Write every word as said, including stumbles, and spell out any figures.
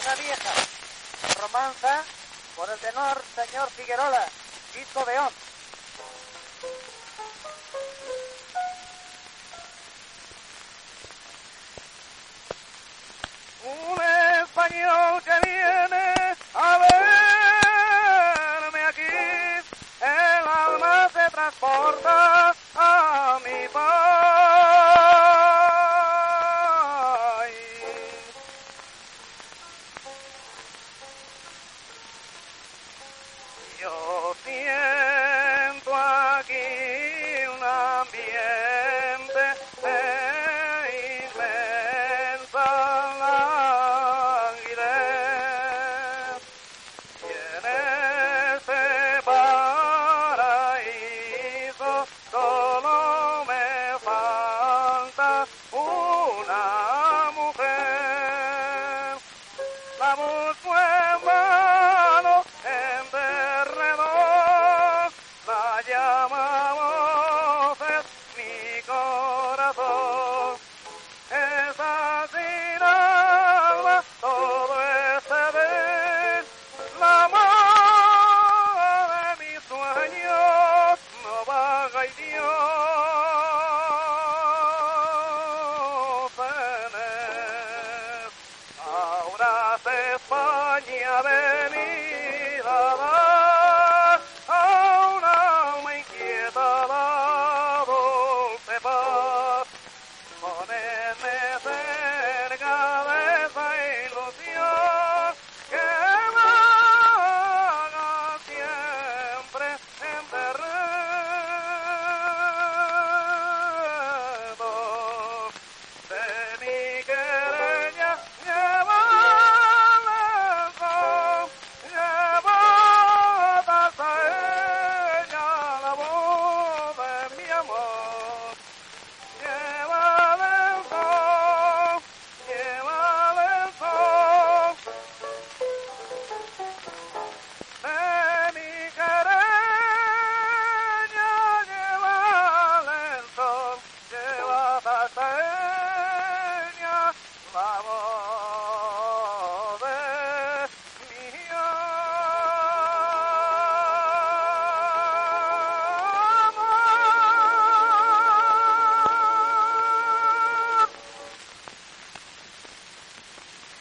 una vieja. Romanza por el tenor señor Figuerola, Quito Beón. Un español que viene a verme aquí, el alma se transporta a mi país. Yo siento aquí un ambiente de inmensa languidez, y en ese paraíso solo me falta una mujer. La busco en vano en derredor, la llamamos es mi corazón. Esa sin alma, todo ese ver, la madre de mis sueños, no vaga y Dios en él. Ahora es España de mí.